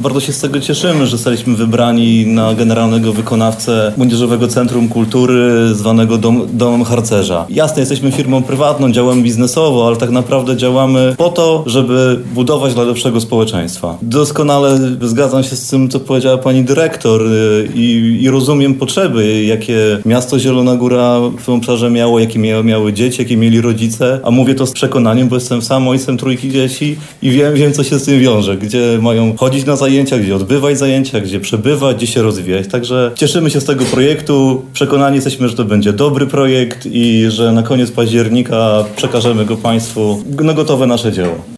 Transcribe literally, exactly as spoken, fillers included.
bardzo się z tego cieszymy, że zostaliśmy wybrani na generalnego wykonawcę Młodzieżowego Centrum Kultury zwanego Dom, Domem Harcerza. Jasne, jesteśmy firmą prywatną, działamy biznesowo, ale tak naprawdę działamy po to, żeby budować dla lepszego społeczeństwa. Doskonale zgadzam się z tym, co powiedziała pani dyrektor i, i rozumiem potrzeby, jakie miasto Zielona Góra w tym obszarze miało, jakie miały, miały dzieci, jakie mieli rodzice, a mówię to z przekonaniem, bo jestem sam ojcem trójki dzieci i wiem, wiem co się z tym wiąże, gdzie mają chodzić na zajęcia, gdzie odbywać zajęcia, gdzie przebywać, gdzie się rozwijać. Także cieszymy się z tego projektu, przekonani jesteśmy, że to będzie dobry projekt i że na koniec października przekażemy go państwu na gotowe nasze dzieło.